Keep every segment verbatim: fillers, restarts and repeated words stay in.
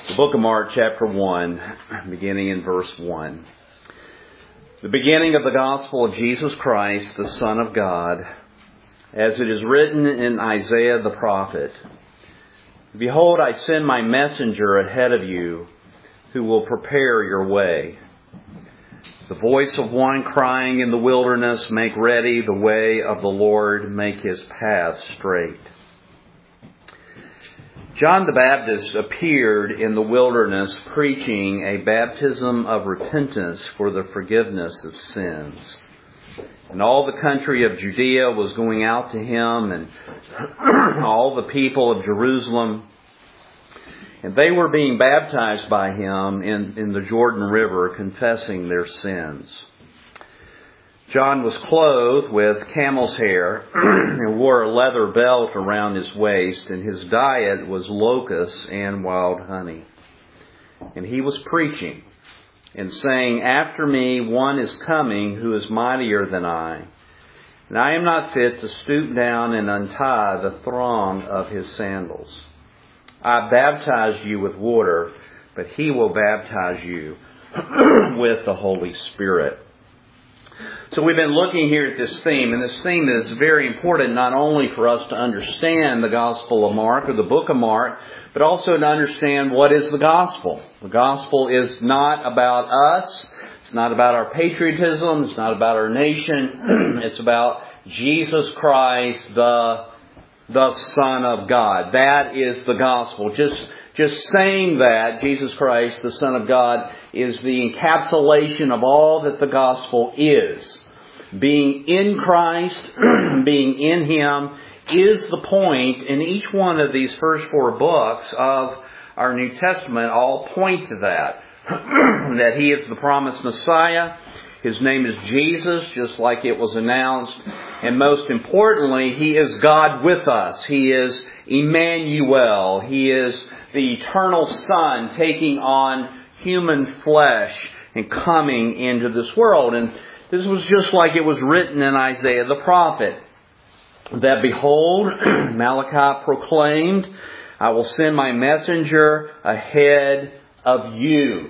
The book of Mark, chapter one, beginning in verse one. The beginning of the gospel of Jesus Christ, the Son of God, as it is written in Isaiah the prophet. Behold, I send my messenger ahead of you, who will prepare your way. The voice of one crying in the wilderness, make ready the way of the Lord, make his path straight. John the Baptist appeared in the wilderness preaching a baptism of repentance for the forgiveness of sins. And all the country of Judea was going out to him, and all the people of Jerusalem. And they were being baptized by him in, in the Jordan River, confessing their sins. John was clothed with camel's hair and wore a leather belt around his waist, and his diet was locusts and wild honey. And he was preaching and saying, "After me one is coming who is mightier than I, and I am not fit to stoop down and untie the thong of his sandals. I baptized you with water, but he will baptize you with the Holy Spirit." So we've been looking here at this theme, and this theme is very important not only for us to understand the Gospel of Mark or the book of Mark, but also to understand what is the gospel. The gospel is not about us. It's not about our patriotism. It's not about our nation. It's about Jesus Christ, the, the Son of God. That is the gospel. Just, just saying that, Jesus Christ, the Son of God, is the encapsulation of all that the gospel is. Being in Christ, being in Him, is the point in each one of these first four books of our New Testament. All point to that. That He is the promised Messiah. His name is Jesus, just like it was announced. And most importantly, He is God with us. He is Emmanuel. He is the eternal Son taking on human flesh and coming into this world. And this was just like it was written in Isaiah the prophet. That behold, Malachi proclaimed, I will send my messenger ahead of you.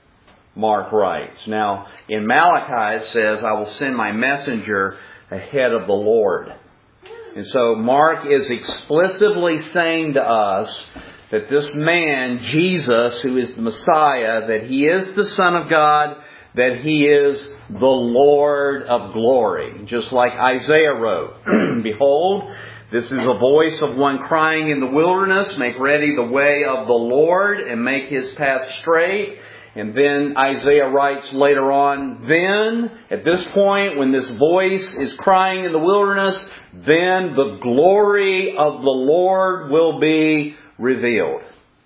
Mark writes. Now, in Malachi it says, I will send my messenger ahead of the Lord. And so Mark is explicitly saying to us that this man, Jesus, who is the Messiah, that He is the Son of God, that He is the Lord of glory. Just like Isaiah wrote, behold, this is a voice of one crying in the wilderness, make ready the way of the Lord and make His path straight. And then Isaiah writes later on, then, at this point, when this voice is crying in the wilderness, then the glory of the Lord will be revealed.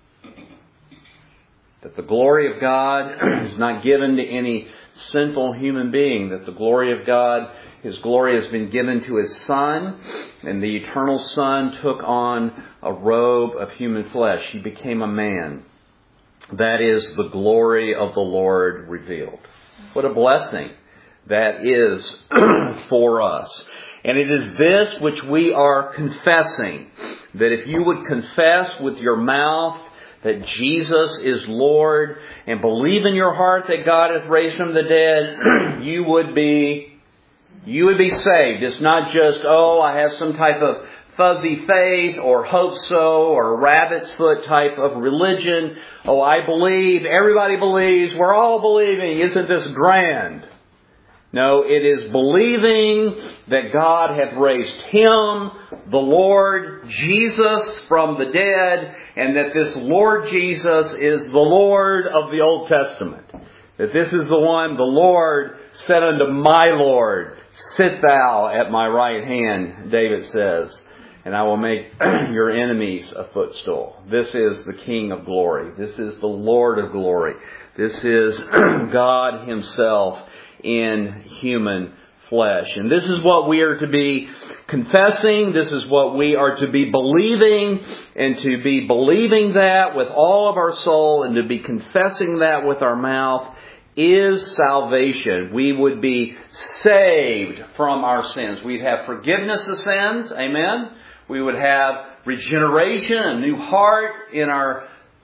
That the glory of God is not given to any sinful human being. That the glory of God, His glory has been given to His Son. And the eternal Son took on a robe of human flesh. He became a man. That is the glory of the Lord revealed. What a blessing that is for us. And it is this which we are confessing. That if you would confess with your mouth that Jesus is Lord and believe in your heart that God hath raised Him from the dead, you would be, you would be saved. It's not just, oh, I have some type of fuzzy faith or hope so or rabbit's foot type of religion. Oh, I believe, everybody believes, we're all believing. Isn't this grand? No, it is believing that God hath raised Him, the Lord Jesus, from the dead, and that this Lord Jesus is the Lord of the Old Testament. That this is the one, the Lord said unto my Lord, sit thou at my right hand, David says, and I will make your enemies a footstool. This is the King of glory. This is the Lord of glory. This is God Himself in human flesh. And this is what we are to be confessing. This is what we are to be believing. And to be believing that with all of our soul and to be confessing that with our mouth is salvation. We would be saved from our sins. We'd have forgiveness of sins. Amen. We would have regeneration, a new heart in our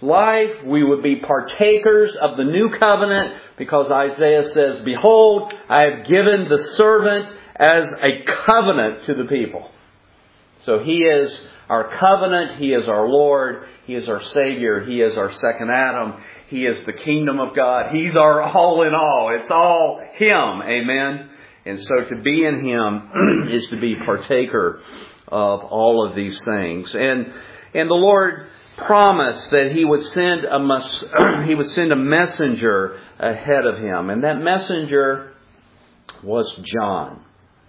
life. We would be partakers of the new covenant because Isaiah says, behold, I have given the servant as a covenant to the people. So He is our covenant. He is our Lord. He is our Savior. He is our second Adam. He is the kingdom of God. He's our all in all. It's all Him. Amen. And so to be in Him is to be partaker of all of these things. And and the Lord promised that He would send a mes- He would send a messenger ahead of Him. And that messenger was John.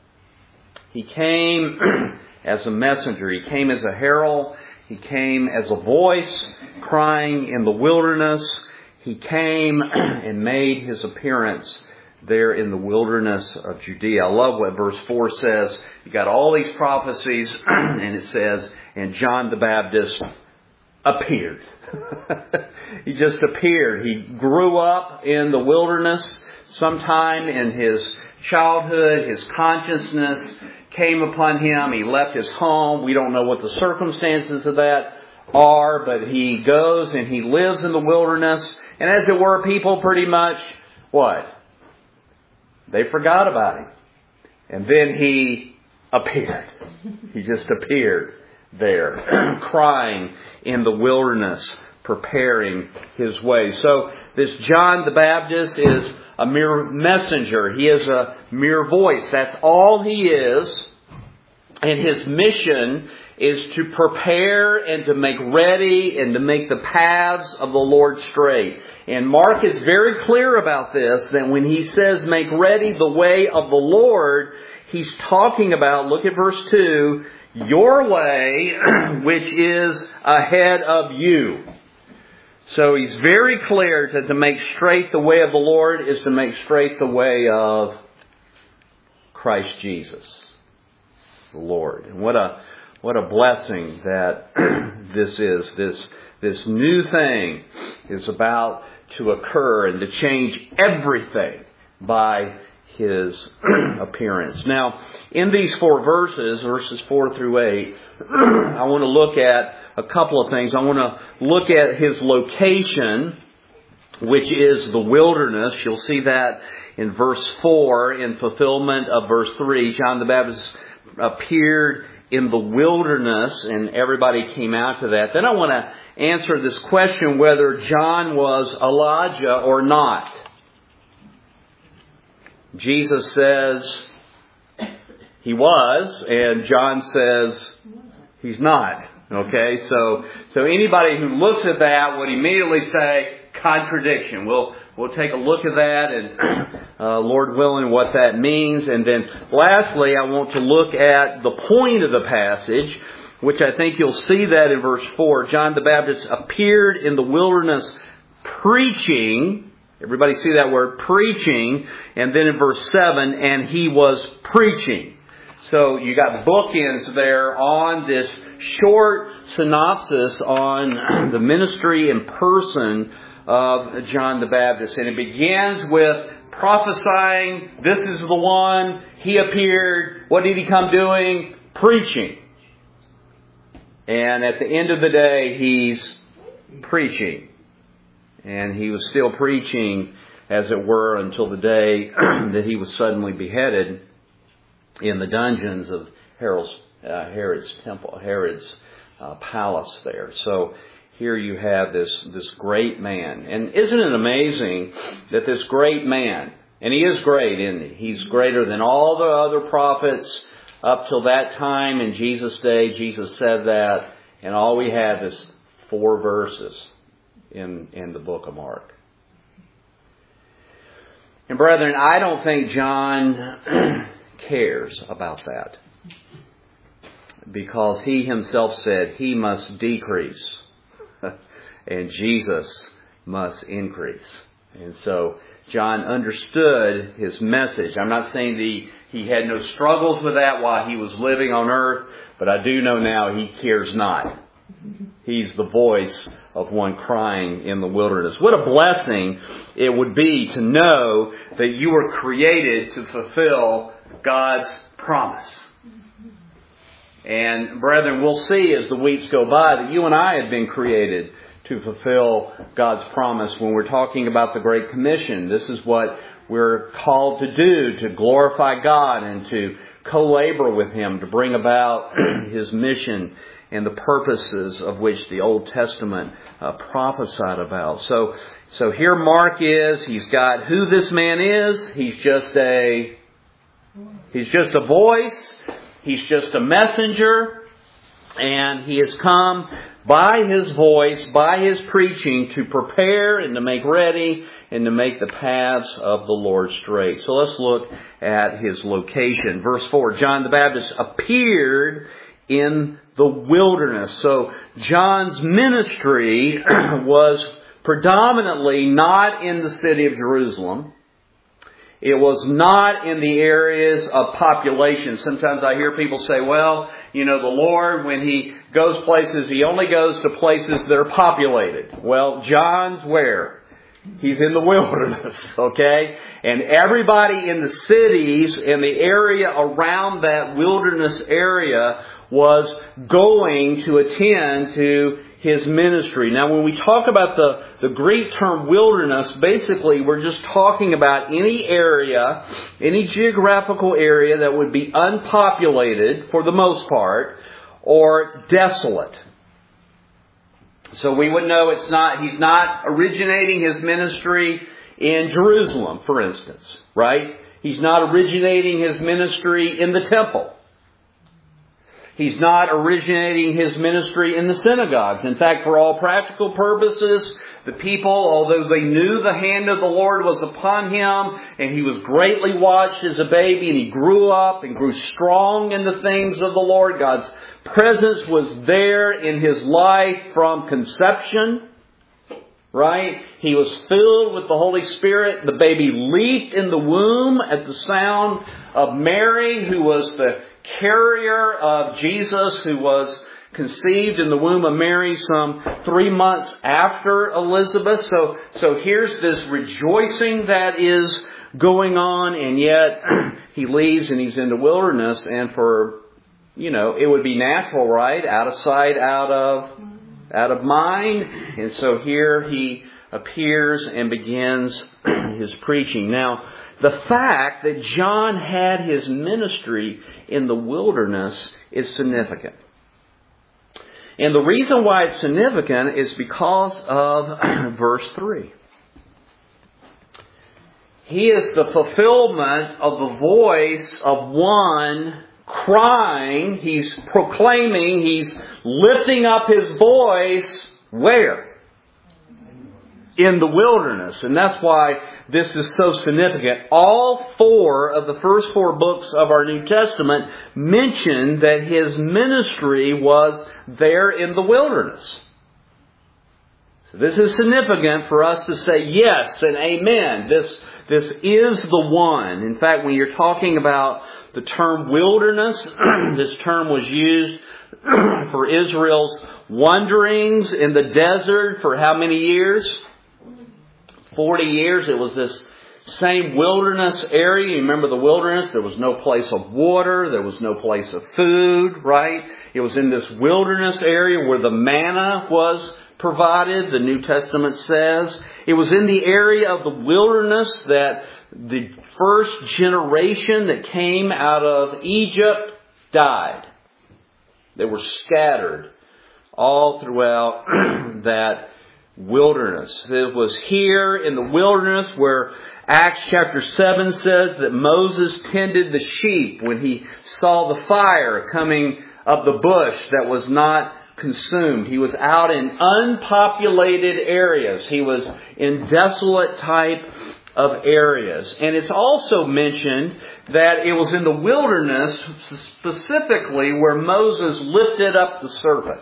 He came as a messenger. He came as a herald. He came as a voice crying in the wilderness. He came and made His appearance there in the wilderness of Judea. I love what verse four says. You got all these prophecies, and it says, and John the Baptist appeared. He just appeared. He grew up in the wilderness sometime in his childhood. His consciousness came upon him. He left his home. We don't know what the circumstances of that are, but he goes and he lives in the wilderness. And as it were, people pretty much, what? They forgot about Him. And then He appeared. He just appeared there, crying in the wilderness, preparing His way. So this John the Baptist is a mere messenger. He is a mere voice. That's all he is. And his mission is to prepare and to make ready and to make the paths of the Lord straight. And Mark is very clear about this, that when he says make ready the way of the Lord, he's talking about, look at verse two, your way, which is ahead of you. So he's very clear that to make straight the way of the Lord is to make straight the way of Christ Jesus, the Lord. And what a what a blessing that this is. This this new thing is about to occur and to change everything by His appearance. Now, in these four verses, verses four through eight, I want to look at a couple of things. I want to look at His location, which is the wilderness. You'll see that in verse four, in fulfillment of verse three. John the Baptist appeared in the wilderness, and everybody came out to that. Then I want to answer this question whether John was Elijah or not. Jesus says He was, and John says He's not. Okay, so so anybody who looks at that would immediately say contradiction. We'll we'll take a look at that, and uh, Lord willing, what that means. And then lastly, I want to look at the point of the passage, which I think you'll see that in verse four. John the Baptist appeared in the wilderness preaching. Everybody see that word, preaching. And then in verse seven, and He was preaching. So you got bookends there on this short synopsis on the ministry and person of John the Baptist. And it begins with prophesying, this is the one, He appeared. What did He come doing? Preaching. And at the end of the day, He's preaching. And He was still preaching, as it were, until the day that He was suddenly beheaded in the dungeons of Herod's, uh, Herod's temple, Herod's uh, palace there. So here you have this, this great man. And isn't it amazing that this great man, and he is great, isn't he? He's greater than all the other prophets up till that time in Jesus' day. Jesus said that. And all we have is four verses in, in the book of Mark. And brethren, I don't think John cares about that, because he himself said he must decrease and Jesus must increase. And so John understood his message. I'm not saying that he, he had no struggles with that while he was living on earth, but I do know now he cares not. He's the voice of one crying in the wilderness. What a blessing it would be to know that you were created to fulfill God's promise. And brethren, we'll see as the weeks go by that you and I have been created to to fulfill God's promise when we're talking about the Great Commission. This is what we're called to do, to glorify God and to co-labor with Him, to bring about His mission and the purposes of which the Old Testament uh, prophesied about. So, so here Mark is. He's got who this man is. He's just a, he's just a voice. He's just a messenger. And he has come by his voice, by his preaching, to prepare and to make ready and to make the paths of the Lord straight. So let's look at his location. Verse four, John the Baptist appeared in the wilderness. So John's ministry was predominantly not in the city of Jerusalem. It was not in the areas of population. Sometimes I hear people say, well, you know, the Lord, when He goes places, He only goes to places that are populated. Well, John's where? He's in the wilderness, okay? And everybody in the cities, in the area around that wilderness area, was going to attend to His ministry. Now, when we talk about the, the Greek term wilderness, basically we're just talking about any area, any geographical area that would be unpopulated for the most part, or desolate. So we would know it's not, He's not originating His ministry in Jerusalem, for instance, right? He's not originating His ministry in the temple. He's not originating His ministry in the synagogues. In fact, for all practical purposes, the people, although they knew the hand of the Lord was upon Him, and He was greatly watched as a baby, and He grew up and grew strong in the things of the Lord, God's presence was there in His life from conception, right? He was filled with the Holy Spirit. The baby leaped in the womb at the sound of Mary, who was the carrier of Jesus, who was conceived in the womb of Mary some three months after Elizabeth. So, so here's this rejoicing that is going on, and yet He leaves and He's in the wilderness, and for, you know, it would be natural, right? Out of sight, out of, out of mind. And so here He appears and begins His preaching. Now, the fact that John had his ministry in the wilderness is significant. And the reason why it's significant is because of verse three. He is the fulfillment of the voice of one crying. He's proclaiming. He's lifting up His voice. Where? In the wilderness. And that's why this is so significant. All four of the first four books of our New Testament mention that His ministry was there in the wilderness. So this is significant for us to say yes and amen. This, this is the one. In fact, when you're talking about the term wilderness, this term was used for Israel's wanderings in the desert for how many years? Forty years. It was this same wilderness area. You remember the wilderness? There was no place of water. There was no place of food, right? It was in this wilderness area where the manna was provided, the New Testament says. It was in the area of the wilderness that the first generation that came out of Egypt died. They were scattered all throughout that wilderness. It was here in the wilderness where Acts chapter seven says that Moses tended the sheep when he saw the fire coming up the bush that was not consumed. He was out in unpopulated areas. He was in desolate type of areas. And it's also mentioned that it was in the wilderness specifically where Moses lifted up the serpent.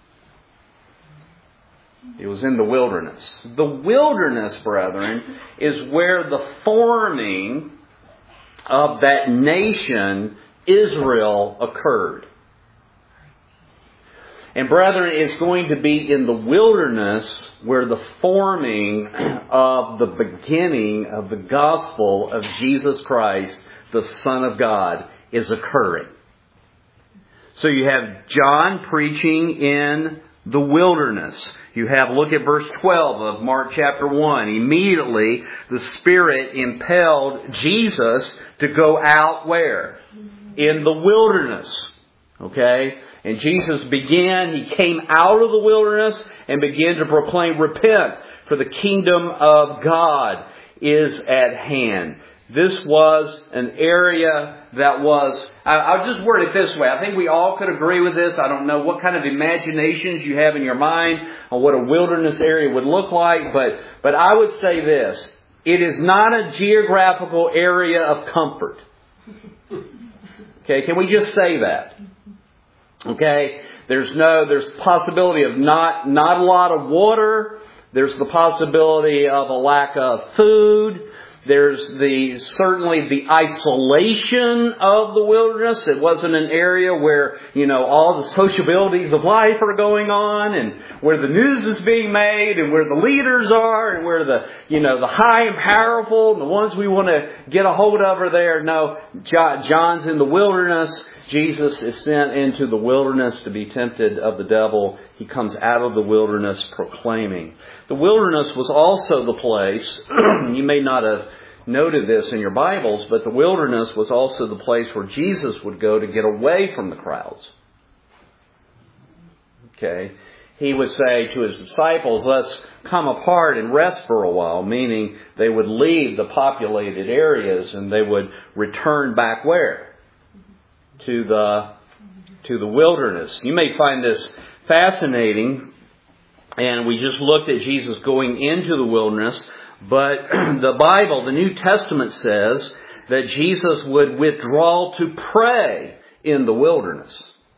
It was in the wilderness. The wilderness, brethren, is where the forming of that nation, Israel, occurred. And brethren, it's going to be in the wilderness where the forming of the beginning of the gospel of Jesus Christ, the Son of God, is occurring. So you have John preaching in the wilderness. You have, look at verse twelve of Mark chapter one. Immediately the Spirit impelled Jesus to go out where? In the wilderness. Okay? And Jesus began, He came out of the wilderness and began to proclaim, repent, for the kingdom of God is at hand. This was an area that was, I'll just word it this way. I think we all could agree with this. I don't know what kind of imaginations you have in your mind on what a wilderness area would look like, but, but I would say this. It is not a geographical area of comfort. Okay, can we just say that? Okay, there's no, there's possibility of not, not a lot of water. There's the possibility of a lack of food. There's the certainly the isolation of the wilderness. It wasn't an area where, you know, all the sociabilities of life are going on and where the news is being made and where the leaders are and where the, you know, the high and powerful and the ones we want to get a hold of are there. No, John's in the wilderness. Jesus is sent into the wilderness to be tempted of the devil. He comes out of the wilderness proclaiming. The wilderness was also the place, you may not have noted this in your Bibles, but the wilderness was also the place where Jesus would go to get away from the crowds. Okay. He would say to His disciples, let's come apart and rest for a while, meaning they would leave the populated areas and they would return back where? To the, to the wilderness. You may find this fascinating. And we just looked at Jesus going into the wilderness. But the Bible, the New Testament says that Jesus would withdraw to pray in the wilderness.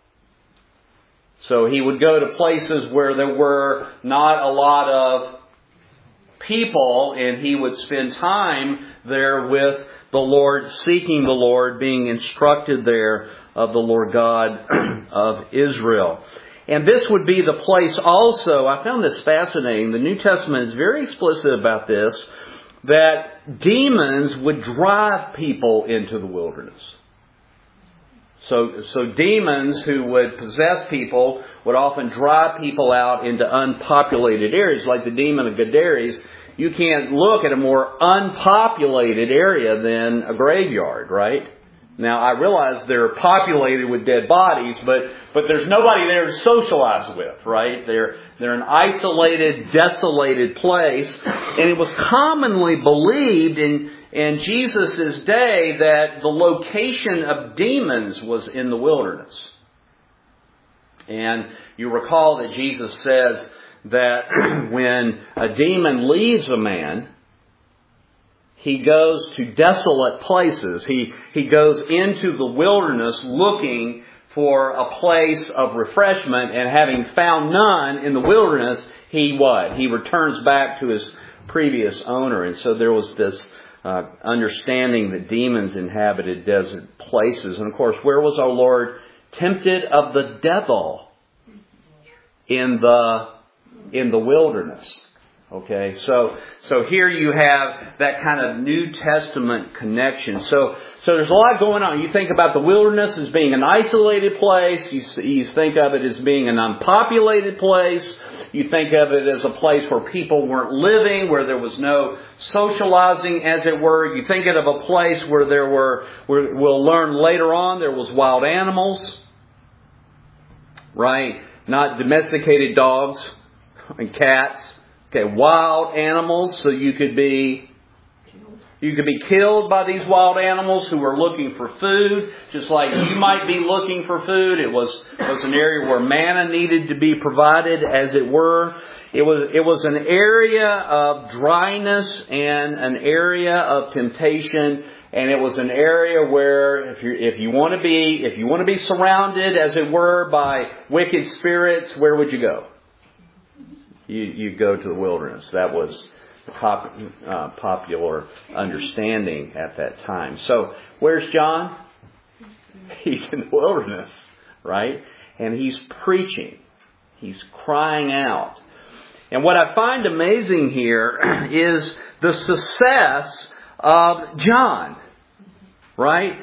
So He would go to places where there were not a lot of people. And He would spend time there with the Lord, seeking the Lord, being instructed there of the Lord God of Israel. And this would be the place also, I found this fascinating, the New Testament is very explicit about this, that demons would drive people into the wilderness. So, so demons who would possess people would often drive people out into unpopulated areas, like the demon of Gadares. You can't look at a more unpopulated area than a graveyard, right? Now, I realize they're populated with dead bodies, but, but there's nobody there to socialize with, right? They're, they're an isolated, desolated place. And it was commonly believed in, in Jesus' day that the location of demons was in the wilderness. And you recall that Jesus says that when a demon leaves a man, he goes to desolate places. He, he goes into the wilderness looking for a place of refreshment, and having found none in the wilderness, he what? He returns back to his previous owner. And so there was this uh, understanding that demons inhabited desert places. And of course, where was our Lord tempted of the devil? In the, in the wilderness. Okay, so so here you have that kind of New Testament connection. So so there's a lot going on. You think about the wilderness as being an isolated place. You, you think of it as being an unpopulated place. You think of it as a place where people weren't living, where there was no socializing, as it were. You think of a place where there were, where we'll learn later on, there was wild animals, right? Not domesticated dogs and cats. Okay, wild animals, so you could be you could be killed by these wild animals who were looking for food, just like you might be looking for food. It was was an area where manna needed to be provided, as it were. It was it was an area of dryness and an area of temptation, and it was an area where if you if you want to be if you want to be surrounded, as it were, by wicked spirits, where would you go? You, you go to the wilderness. That was the pop, uh, popular understanding at that time. So, where's John? He's in the wilderness, right? And he's preaching. He's crying out. And what I find amazing here is the success of John, right?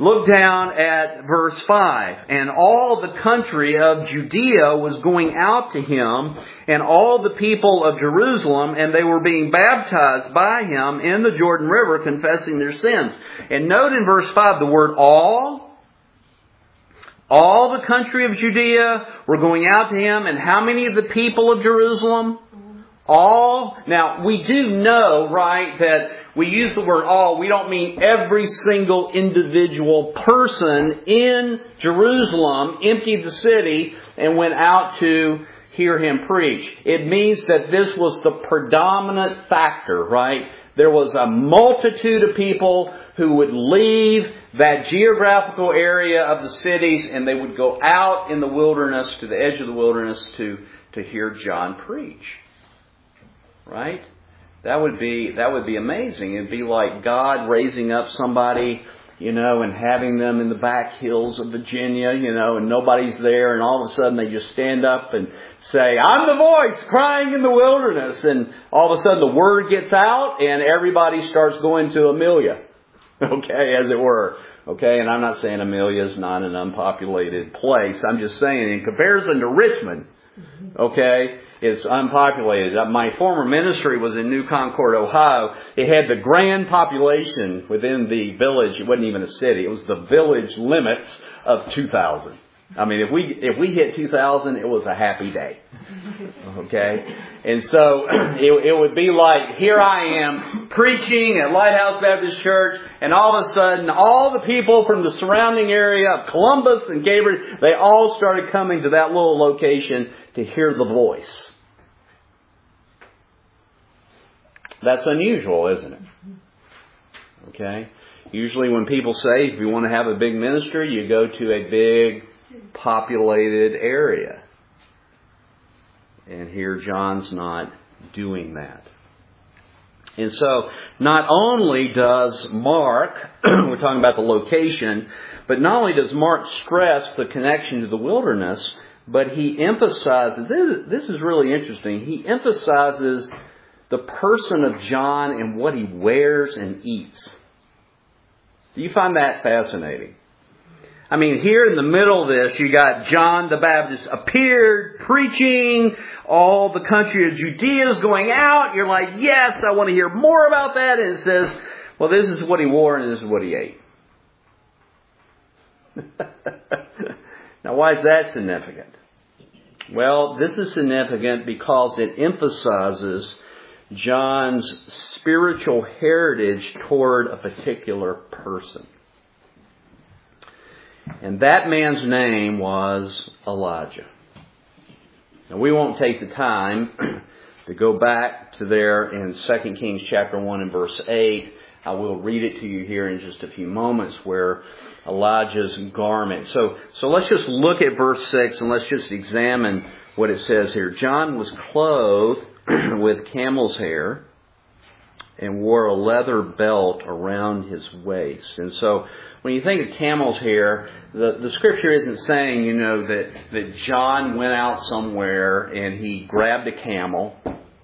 Look down at verse five. And all the country of Judea was going out to him, and all the people of Jerusalem, and they were being baptized by him in the Jordan River, confessing their sins. And note in verse five the word all. All the country of Judea were going out to him, and how many of the people of Jerusalem? All. Now, we do know, right, that we use the word all. We don't mean every single individual person in Jerusalem emptied the city and went out to hear him preach. It means that this was the predominant factor, right? There was a multitude of people who would leave that geographical area of the cities, and they would go out in the wilderness, to the edge of the wilderness, to, to hear John preach. Right? That would be that would be amazing. It'd be like God raising up somebody, you know, and having them in the back hills of Virginia, you know, and nobody's there, and all of a sudden they just stand up and say, "I'm the voice crying in the wilderness," and all of a sudden the word gets out, and everybody starts going to Amelia. Okay, as it were. Okay, and I'm not saying Amelia is not an unpopulated place. I'm just saying in comparison to Richmond, okay, it's unpopulated. My former ministry was in New Concord, Ohio. It had the grand population within the village. It wasn't even a city. It was the village limits of two thousand. I mean, if we if we hit two thousand, it was a happy day. Okay? And so it, it would be like, here I am preaching at Lighthouse Baptist Church, and all of a sudden all the people from the surrounding area of Columbus and Cambridge, they all started coming to that little location to hear the voice. That's unusual, isn't it? Okay? Usually when people say, if you want to have a big ministry, you go to a big populated area. And here John's not doing that. And so, not only does Mark, we're talking about the location, but not only does Mark stress the connection to the wilderness, but he emphasizes, this, this is really interesting, he emphasizes the person of John and what he wears and eats. Do you find that fascinating? I mean, here in the middle of this, you got John the Baptist appeared, preaching, all the country of Judea is going out. You're like, yes, I want to hear more about that. And it says, well, this is what he wore and this is what he ate. Now, why is that significant? Well, this is significant because it emphasizes John's spiritual heritage toward a particular person. And that man's name was Elijah. Now, we won't take the time to go back to there in Second Kings chapter one and verse eight. I will read it to you here in just a few moments, where Elijah's garment. So, so let's just look at verse six and let's just examine what it says here. John was clothed with camel's hair and wore a leather belt around his waist. And so when you think of camel's hair, the, the scripture isn't saying, you know, that, that John went out somewhere and he grabbed a camel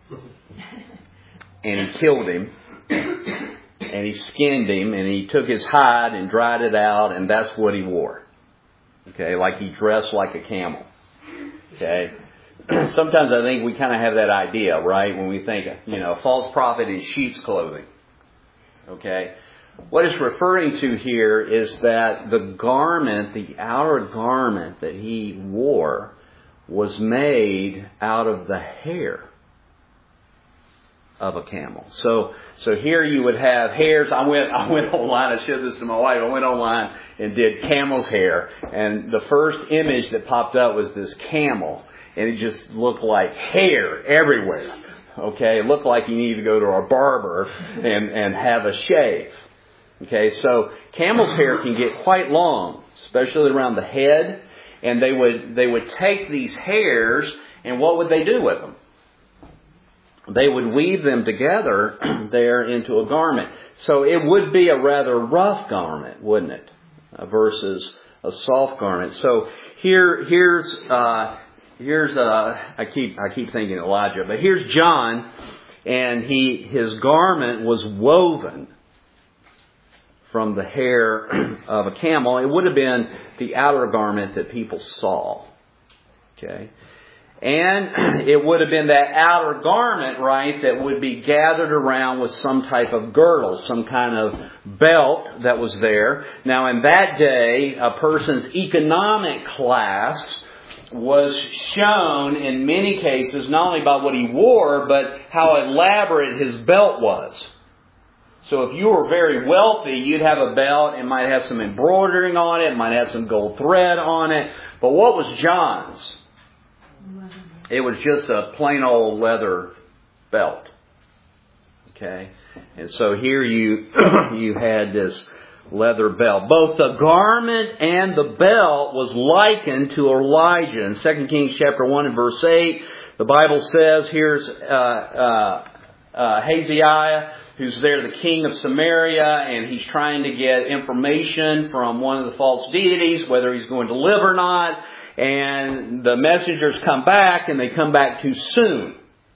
and he killed him and he skinned him and he took his hide and dried it out and that's what he wore. Okay, like he dressed like a camel. Okay. Sometimes I think we kind of have that idea, right? When we think, you know, a false prophet in sheep's clothing. Okay. What it's referring to here is that the garment, the outer garment that he wore, was made out of the hair of a camel. So, so here you would have hairs. I went, I went online. I showed this to my wife. I went online and did camel's hair, and the first image that popped up was this camel, and it just looked like hair everywhere. Okay, it looked like you needed to go to a barber and and have a shave. Okay, so camel's hair can get quite long, especially around the head, and they would they would take these hairs, and what would they do with them? They would weave them together there into a garment. So it would be a rather rough garment, wouldn't it? Uh, versus a soft garment. So here, here's, uh, here's, uh, I keep, I keep thinking Elijah, but here's John, and he, his garment was woven from the hair of a camel. It would have been the outer garment that people saw. Okay. And it would have been that outer garment, right, that would be gathered around with some type of girdle, some kind of belt that was there. Now, in that day, a person's economic class was shown in many cases not only by what he wore, but how elaborate his belt was. So if you were very wealthy, you'd have a belt. It might have some embroidering on it. It might have some gold thread on it. But what was John's? It was just a plain old leather belt. Okay? And so here you you had this leather belt. Both the garment and the belt was likened to Elijah. In Second Kings chapter one and verse eight, the Bible says, here's uh, uh, uh, Hazael, who's there, the king of Samaria, and he's trying to get information from one of the false deities, whether he's going to live or not. And the messengers come back, and they come back too soon.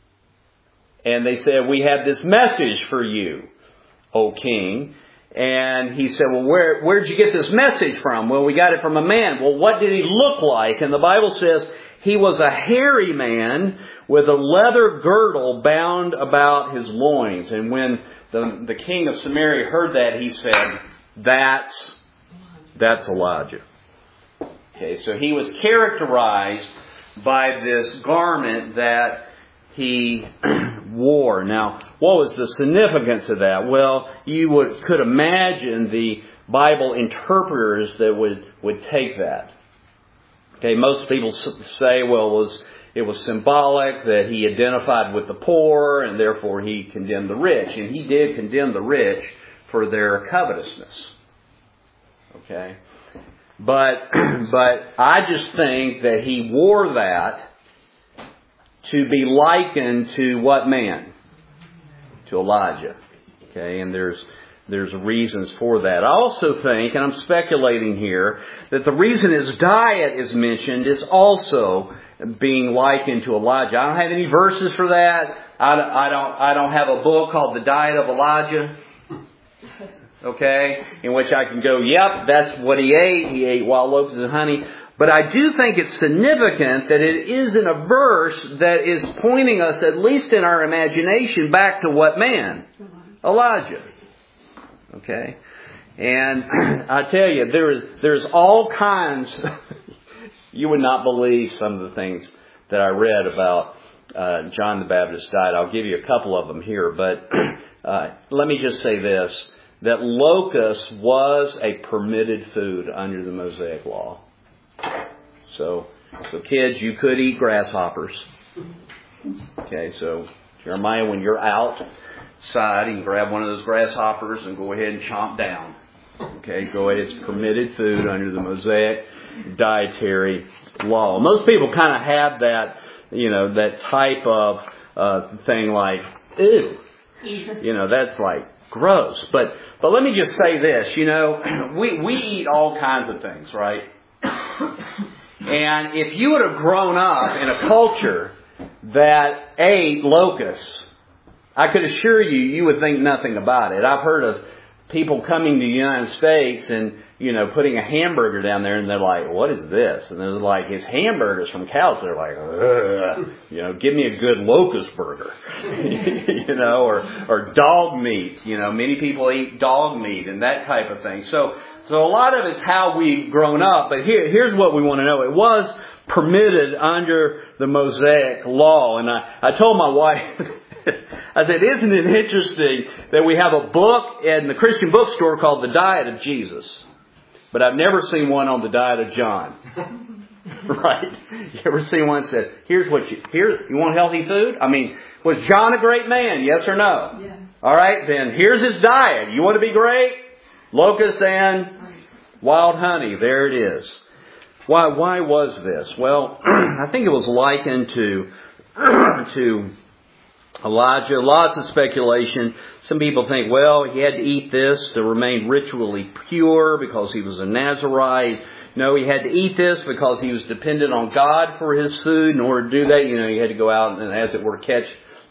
And they said, we have this message for you, O king. And he said, well, where, where'd you get this message from? Well, we got it from a man. Well, what did he look like? And the Bible says he was a hairy man with a leather girdle bound about his loins. And when the, the king of Samaria heard that, he said, that's, that's Elijah. Okay, so he was characterized by this garment that he wore. Now, what was the significance of that? Well, you would, could imagine the Bible interpreters that would, would take that. Okay, most people say, well, it was, it was symbolic that he identified with the poor and therefore he condemned the rich. And he did condemn the rich for their covetousness. Okay. But, but I just think that he wore that to be likened to what man? To Elijah. Okay, and there's there's reasons for that. I also think, and I'm speculating here, that the reason his diet is mentioned is also being likened to Elijah. I don't have any verses for that. I, I don't I don't have a book called The Diet of Elijah. Okay, in which I can go, yep, that's what he ate. He ate wild locusts and honey. But I do think it's significant that it is in a verse that is pointing us, at least in our imagination, back to what man? Elijah. Okay, and I tell you, there is there's all kinds. You would not believe some of the things that I read about uh, John the Baptist's diet. I'll give you a couple of them here, but uh, let me just say this. That locust was a permitted food under the Mosaic Law. So, so kids, you could eat grasshoppers. Okay, so Jeremiah, when you're outside, you can grab one of those grasshoppers and go ahead and chomp down. Okay, go ahead. It's permitted food under the Mosaic dietary law. Most people kind of have that, you know, that type of uh, thing like, ew. You know, that's like gross. But but let me just say this, you know, we, we eat all kinds of things, right? And if you would have grown up in a culture that ate locusts, I could assure you, you would think nothing about it. I've heard of people coming to the United States and, you know, putting a hamburger down there and they're like, what is this? And they're like, it's hamburgers from cows. They're like, ugh. You know, give me a good locust burger, you know, or, or dog meat. You know, many people eat dog meat and that type of thing. So, so a lot of it's how we've grown up. But here, here's what we want to know. It was permitted under the Mosaic law. And I, I told my wife, I said, isn't it interesting that we have a book in the Christian bookstore called The Diet of Jesus? But I've never seen one on the diet of John. Right? You ever seen one that says, here's what you, here, you want healthy food? I mean, was John a great man? Yes or no? Yeah. All right, then here's his diet. You want to be great? Locusts and wild honey. There it is. Why, why was this? Well, I think it was likened to, to Elijah. Lots of speculation. Some people think, well, he had to eat this to remain ritually pure because he was a Nazirite. No, he had to eat this because he was dependent on God for his food. In order to do that, you know, he had to go out and, as it were, catch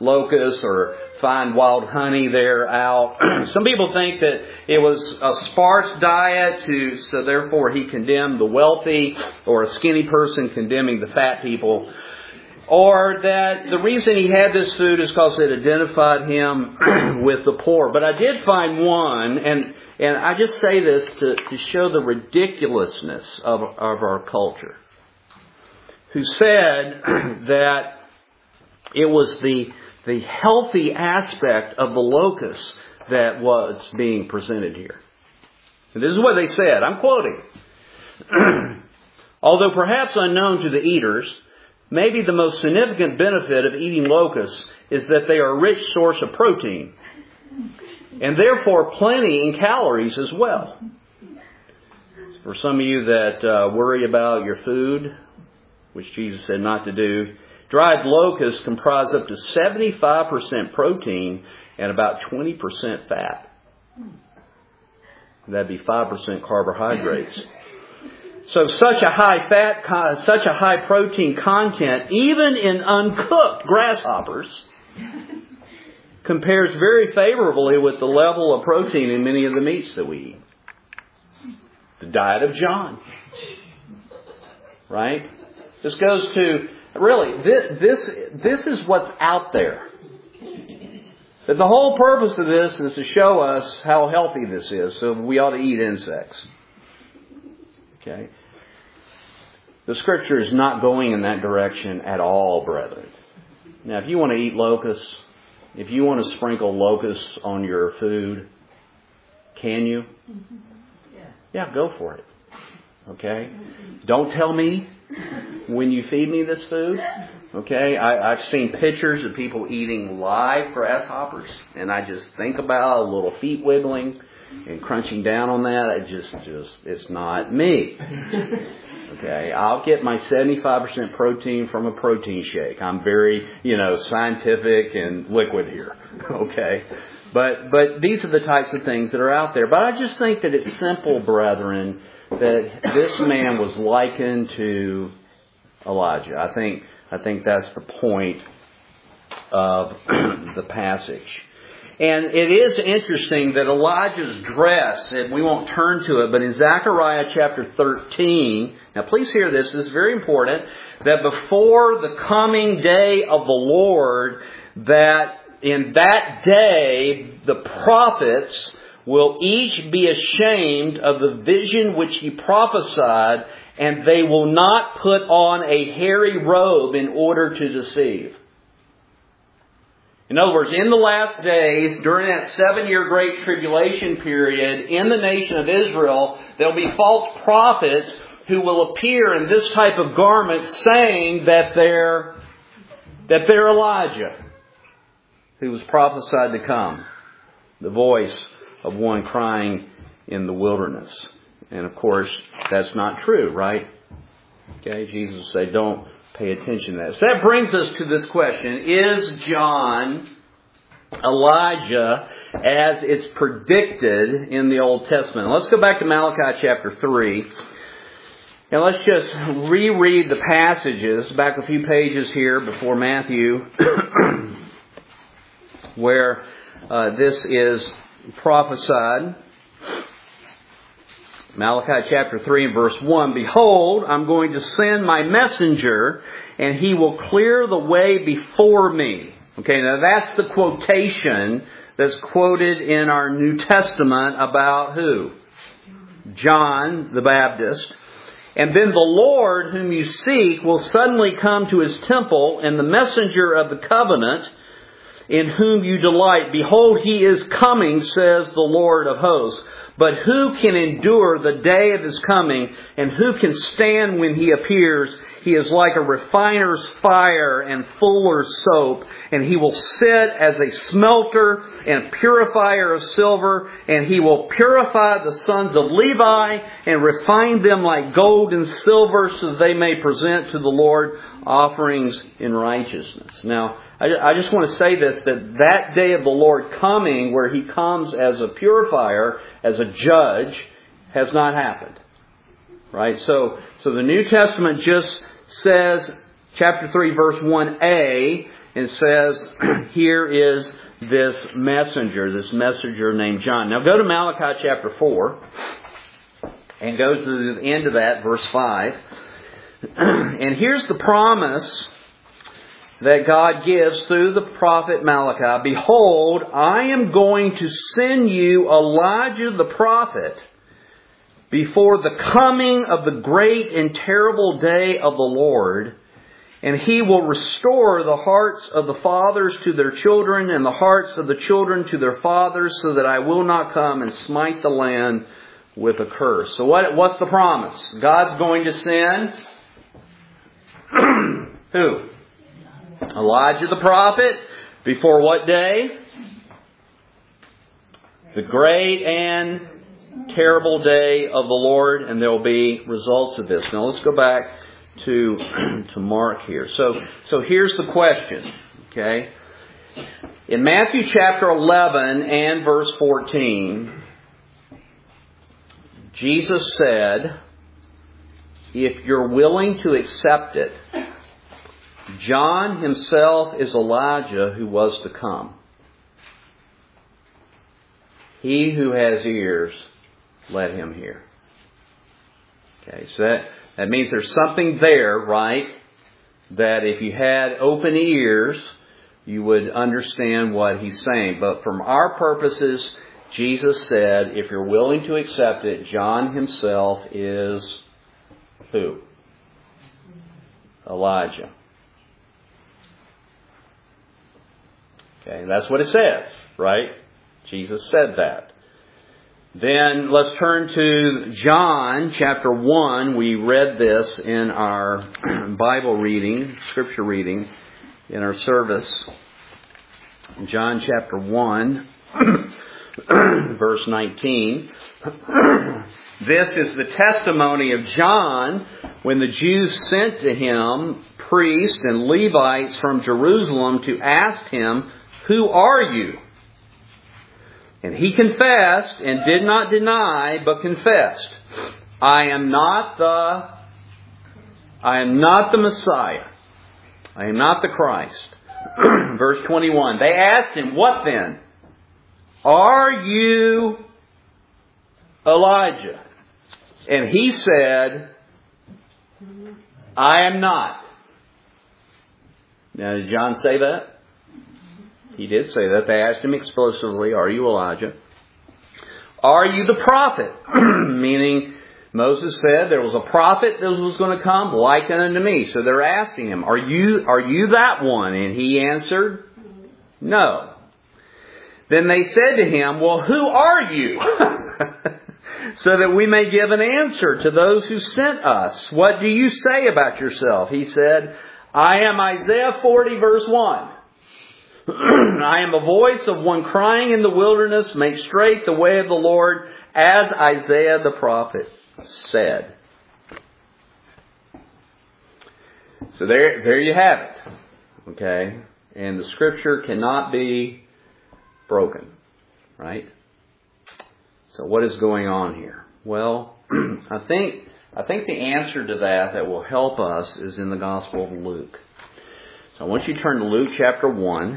locusts or find wild honey there out. Some people think that it was a sparse diet, to so therefore he condemned the wealthy, or a skinny person condemning the fat people. Or that the reason he had this food is because it identified him with the poor. But I did find one, and and I just say this to, to show the ridiculousness of, of our culture, who said that it was the the healthy aspect of the locust that was being presented here. And this is what they said. I'm quoting. Although perhaps unknown to the eaters, maybe the most significant benefit of eating locusts is that they are a rich source of protein, and therefore plenty in calories as well. For some of you that uh, worry about your food, which Jesus said not to do, dried locusts comprise up to seventy-five percent protein and about twenty percent fat. That'd be five percent carbohydrates. So such a high fat, such a high protein content, even in uncooked grasshoppers, compares very favorably with the level of protein in many of the meats that we eat. The diet of John. Right? This goes to, really, this, this, this is what's out there. But the whole purpose of this is to show us how healthy this is, so we ought to eat insects. Okay? The Scripture is not going in that direction at all, brethren. Now, if you want to eat locusts, if you want to sprinkle locusts on your food, can you? Yeah, go for it. Okay? Don't tell me when you feed me this food. Okay? I, I've seen pictures of people eating live grasshoppers, and I just think about a little feet wiggling and crunching down on that. It just, just, it's not me. Okay? I'll get my seventy-five percent protein from a protein shake. I'm very, you know, scientific and liquid here. Okay? But, but these are the types of things that are out there. But I just think that it's simple, brethren, that this man was likened to Elijah. I think I think that's the point of the passage. And it is interesting that Elijah's dress, and we won't turn to it, but in Zechariah chapter thirteen, now please hear this, this is very important, that before the coming day of the Lord, that in that day the prophets will each be ashamed of the vision which he prophesied, and they will not put on a hairy robe in order to deceive. In other words, in the last days, during that seven-year Great Tribulation period, in the nation of Israel, there'll be false prophets who will appear in this type of garment saying that they're, that they're Elijah, who was prophesied to come. The voice of one crying in the wilderness. And of course, that's not true, right? Okay, Jesus said, don't pay attention to that. So that brings us to this question. Is John Elijah as it's predicted in the Old Testament? Let's go back to Malachi chapter three. And let's just reread the passages, back a few pages here before Matthew, where uh, this is prophesied. Malachi chapter three and verse one, Behold, I'm going to send my messenger, and he will clear the way before me. Okay, now that's the quotation that's quoted in our New Testament about who? John the Baptist. And then the Lord whom you seek will suddenly come to his temple, and the messenger of the covenant in whom you delight. Behold, he is coming, says the Lord of hosts. But who can endure the day of his coming, and who can stand when he appears? He is like a refiner's fire and fuller's soap, and he will sit as a smelter and purifier of silver, and he will purify the sons of Levi and refine them like gold and silver, so they may present to the Lord offerings in righteousness. Now, I just want to say this, that that day of the Lord coming, where he comes as a purifier, as a judge, has not happened. Right? So, so the New Testament just says, chapter three, verse one a, and says, here is this messenger, this messenger named John. Now go to Malachi chapter four and go to the end of that, verse five. And here's the promise that God gives through the prophet Malachi. Behold, I am going to send you Elijah the prophet before the coming of the great and terrible day of the Lord. And he will restore the hearts of the fathers to their children and the hearts of the children to their fathers, so that I will not come and smite the land with a curse. So what, what's the promise? God's going to send who? Elijah the prophet. Before what day? The great and terrible day of the Lord, and there will be results of this. Now let's go back to to Mark here. So so here's the question. Okay, in Matthew chapter eleven and verse fourteen, Jesus said, if you're willing to accept it, John himself is Elijah who was to come. He who has ears, let him hear. Okay, so that, that means there's something there, right? That if you had open ears, you would understand what he's saying. But from our purposes, Jesus said, if you're willing to accept it, John himself is who? Elijah. Okay, that's what it says, right? Jesus said that. Then let's turn to John chapter one. We read this in our Bible reading, scripture reading, in our service. John chapter one, verse nineteen. This is the testimony of John when the Jews sent to him priests and Levites from Jerusalem to ask him, who are you? And he confessed and did not deny, but confessed, I am not the, I am not the Messiah. I am not the Christ. Verse twenty-one. They asked him, what then? Are you Elijah? And he said, I am not. Now, did John say that? He did say that. They asked him explosively, are you Elijah? Are you the prophet? Meaning, Moses said there was a prophet that was going to come like unto me. So they're asking him, are you, are you that one? And he answered, no. Then they said to him, well, who are you? So that we may give an answer to those who sent us. What do you say about yourself? He said, I am Isaiah forty verse one. I am a voice of one crying in the wilderness, make straight the way of the Lord, as Isaiah the prophet said. So there, there you have it. Okay? And the scripture cannot be broken. Right? So what is going on here? Well, I think I think the answer to that that will help us is in the Gospel of Luke. So I want you to turn to Luke chapter one.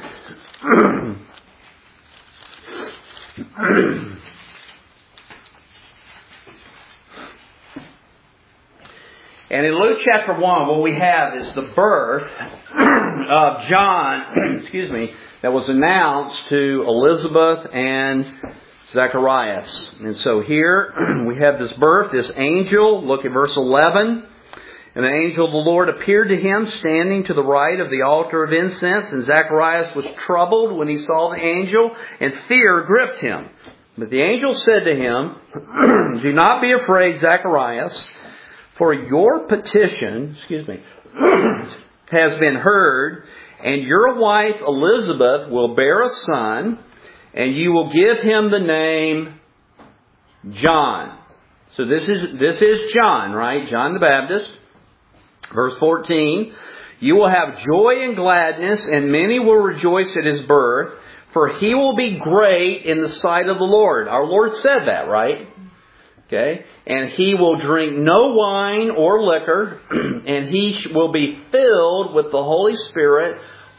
And in Luke chapter one, what we have is the birth of John, excuse me, that was announced to Elizabeth and Zacharias. And so here we have this birth, this angel. Look at verse eleven. And the angel of the Lord appeared to him standing to the right of the altar of incense. And Zacharias was troubled when he saw the angel, and fear gripped him. But the angel said to him, do not be afraid, Zacharias, for your petition, excuse me, has been heard, and your wife Elizabeth will bear a son, and you will give him the name John. So this is this is John, right? John the Baptist. Verse fourteen, you will have joy and gladness, and many will rejoice at his birth, for he will be great in the sight of the Lord. Our Lord said that, right? Okay. And he will drink no wine or liquor, and he will be filled with the Holy Spirit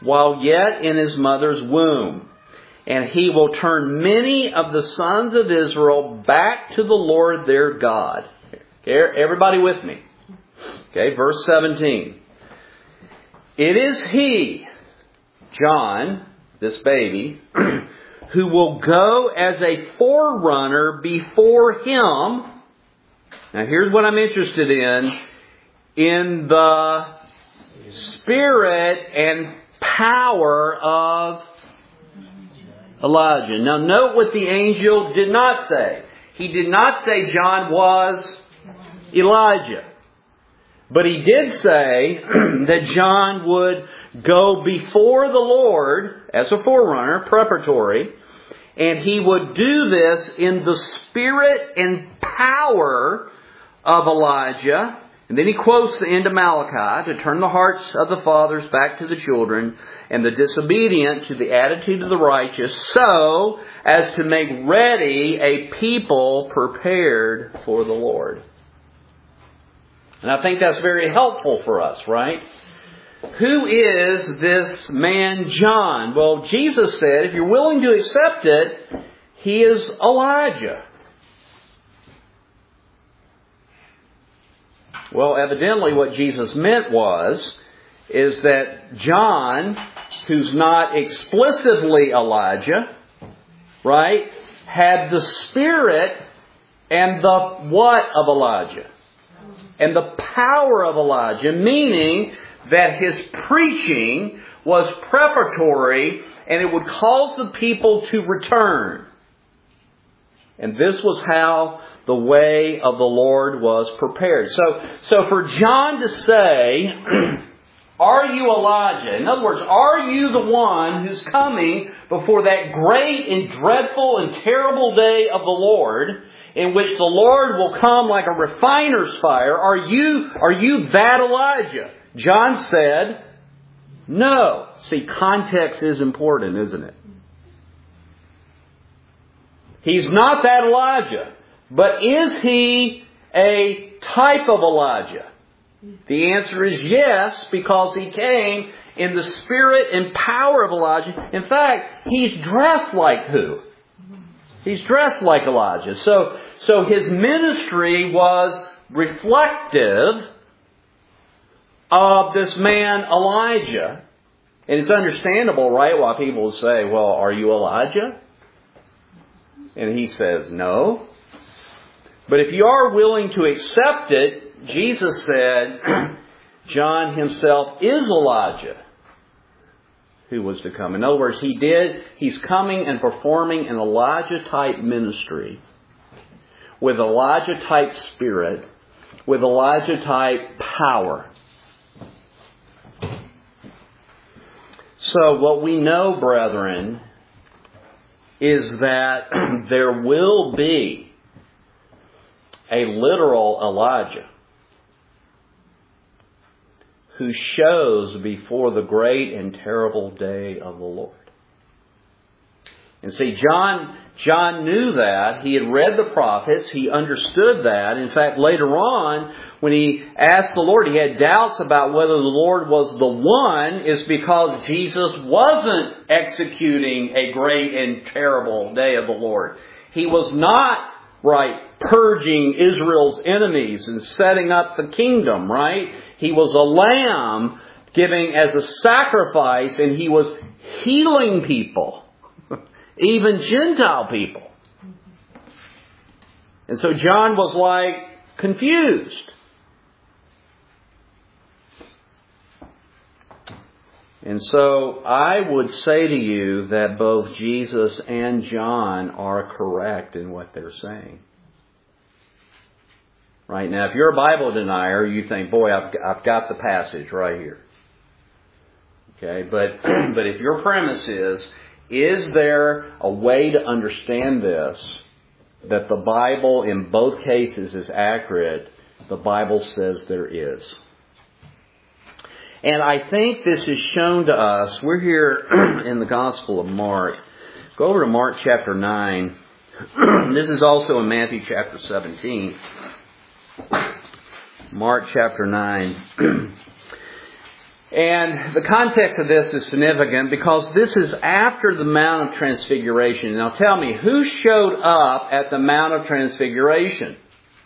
while yet in his mother's womb. And he will turn many of the sons of Israel back to the Lord their God. Okay, everybody with me? Okay, verse seventeen. It is he, John, this baby, who will go as a forerunner before him. Now here's what I'm interested in. In the spirit and power of Elijah. Now note what the angel did not say. He did not say John was Elijah. But he did say that John would go before the Lord as a forerunner, preparatory, and he would do this in the spirit and power of Elijah. And then he quotes the end of Malachi, to turn the hearts of the fathers back to the children, and the disobedient to the attitude of the righteous, so as to make ready a people prepared for the Lord. And I think that's very helpful for us, right? Who is this man John? Well, Jesus said, if you're willing to accept it, he is Elijah. Well, evidently what Jesus meant was, is that John, who's not explicitly Elijah, right, had the spirit and the what of Elijah? And the power of Elijah, meaning that his preaching was preparatory and it would cause the people to return. And this was how the way of the Lord was prepared. So, so for John to say, are you Elijah? In other words, are you the one who's coming before that great and dreadful and terrible day of the Lord, in which the Lord will come like a refiner's fire? Are you, are you that Elijah? John said, no. See, context is important, isn't it? He's not that Elijah. But is he a type of Elijah? The answer is yes, because he came in the spirit and power of Elijah. In fact, he's dressed like who? He's dressed like Elijah. So, so his ministry was reflective of this man Elijah. And it's understandable, right, why people say, well, are you Elijah? And he says, no. But if you are willing to accept it, Jesus said, John himself is Elijah who was to come. In other words, he did, he's coming and performing an Elijah-type ministry with Elijah-type spirit, with Elijah-type power. So what we know, brethren, is that there will be a literal Elijah who shows before the great and terrible day of the Lord. And see, John, John knew that. He had read the prophets. He understood that. In fact, later on, when he asked the Lord, he had doubts about whether the Lord was the one, is because Jesus wasn't executing a great and terrible day of the Lord. He was not, right, purging Israel's enemies and setting up the kingdom, right? He was a lamb giving as a sacrifice, and he was healing people, even Gentile people. And so John was like confused. And so I would say to you that both Jesus and John are correct in what they're saying. Right now, if you're a Bible denier, you think, boy, I've, I've got the passage right here. Okay, but, but if your premise is, is there a way to understand this, that the Bible in both cases is accurate? The Bible says there is. And I think this is shown to us. We're here in the Gospel of Mark. Go over to Mark chapter nine. This is also in Matthew chapter seventeen. Mark chapter nine. And the context of this is significant because this is after the Mount of Transfiguration. Now tell me, who showed up at the Mount of Transfiguration?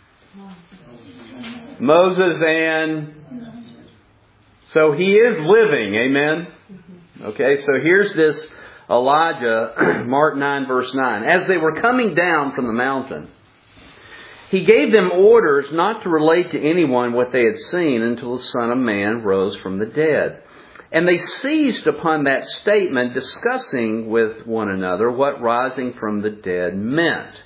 Moses and... So he is living, amen? Okay, so here's this Elijah, Mark nine verse nine. As they were coming down from the mountain, he gave them orders not to relate to anyone what they had seen until the Son of Man rose from the dead. And they seized upon that statement, discussing with one another what rising from the dead meant.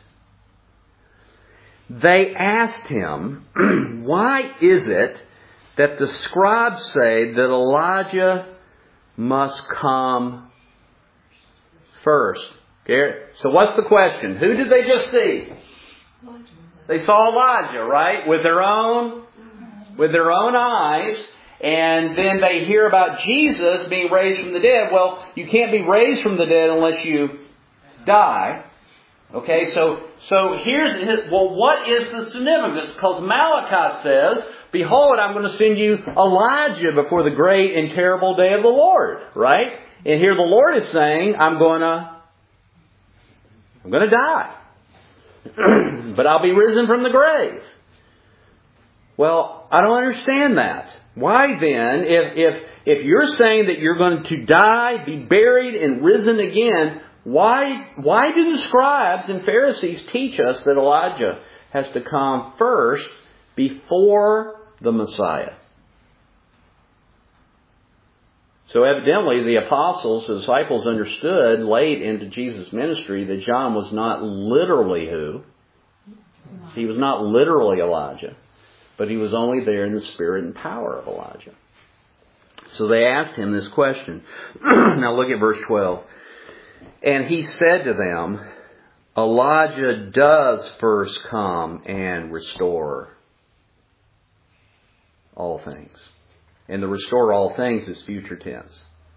They asked him, why is it that the scribes say that Elijah must come first? Okay, so what's the question? Who did they just see? They saw Elijah, right? With their own, with their own eyes. And then they hear about Jesus being raised from the dead. Well, you can't be raised from the dead unless you die. Okay, so so here's his, well, what is the significance? Because Malachi says, behold, I'm going to send you Elijah before the great and terrible day of the Lord, right? And here the Lord is saying, I'm going to, I'm going to die. But I'll be risen from the grave. Well, I don't understand that. Why then, if if if you're saying that you're going to die, be buried, and risen again, why why do the scribes and Pharisees teach us that Elijah has to come first before the Messiah? So evidently the apostles, the disciples understood late into Jesus' ministry that John was not literally who? He was not literally Elijah, but he was only there in the spirit and power of Elijah. So they asked him this question. Now look at verse twelve. And he said to them, Elijah does first come and restore all things. And the restore all things is future tense.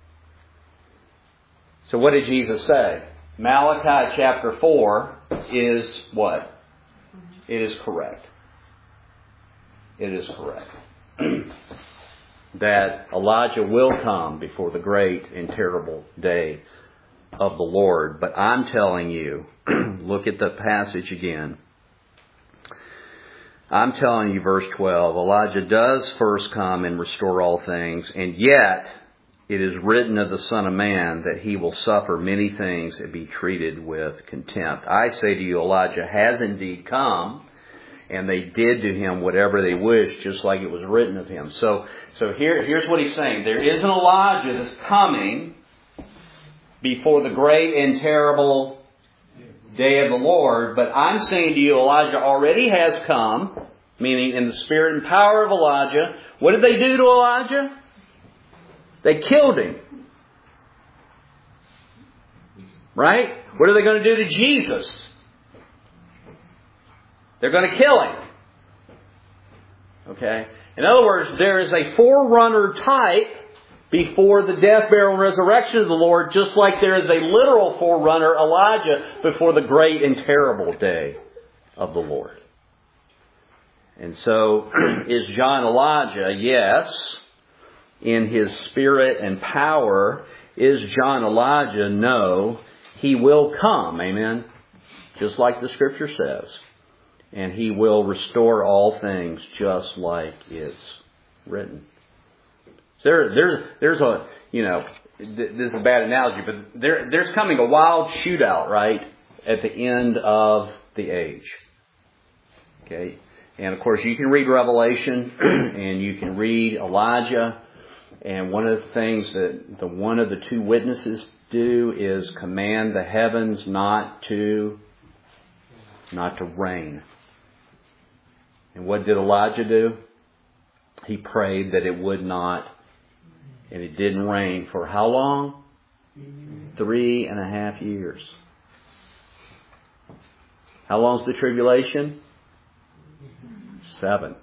So what did Jesus say? Malachi chapter four is what? It is correct. It is correct. That Elijah will come before the great and terrible day of the Lord. But I'm telling you, look at the passage again. I'm telling you, verse twelve, Elijah does first come and restore all things, and yet it is written of the Son of Man that he will suffer many things and be treated with contempt. I say to you, Elijah has indeed come, and they did to him whatever they wished, just like it was written of him. So, so here, here's what he's saying. There is an Elijah that's coming before the great and terrible day of the Lord, but I'm saying to you, Elijah already has come, meaning in the spirit and power of Elijah. What did they do to Elijah? They killed him. Right? What are they going to do to Jesus? They're going to kill him. Okay? In other words, there is a forerunner type before the death, burial, and resurrection of the Lord, just like there is a literal forerunner, Elijah, before the great and terrible day of the Lord. And so, is John Elijah? Yes. In his spirit and power. Is John Elijah? No. He will come. Amen. Just like the Scripture says. And he will restore all things just like it's written. There, there's, there's a, you know, th- this is a bad analogy, but there, there's coming a wild shootout, right, at the end of the age. Okay? And of course, you can read Revelation, and you can read Elijah, and one of the things that the one of the two witnesses do is command the heavens not to, not to rain. And what did Elijah do? He prayed that it would not. And it didn't rain for how long? Three and a half years. How long's the tribulation? Seven.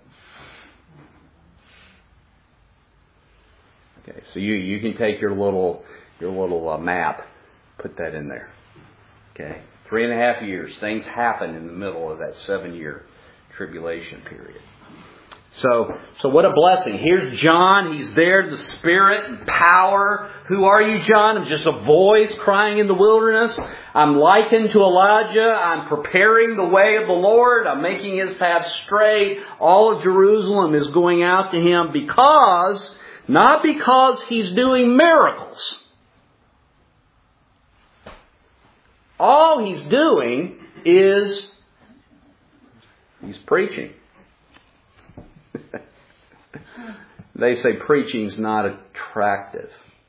Okay, so you, you can take your little your little uh, map, put that in there. Okay, three and a half years. Things happen in the middle of that seven-year tribulation period. So, so what a blessing. Here's John. He's there, the Spirit and power. Who are you, John? I'm just a voice crying in the wilderness. I'm likened to Elijah. I'm preparing the way of the Lord. I'm making His path straight. All of Jerusalem is going out to Him because, not because He's doing miracles. All He's doing is He's preaching. They say preaching's not attractive.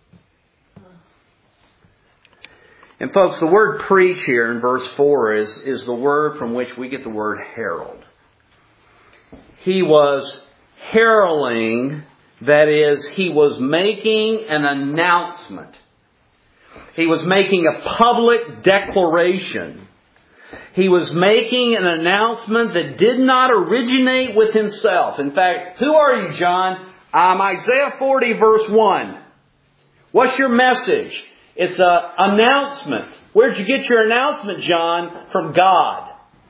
And folks, the word preach here in verse four is, is the word from which we get the word herald. He was heralding, that is, he was making an announcement. He was making a public declaration. He was making an announcement that did not originate with himself. In fact, who are you, John? I'm Isaiah forty, verse one. What's your message? It's an announcement. Where'd you get your announcement, John? From God.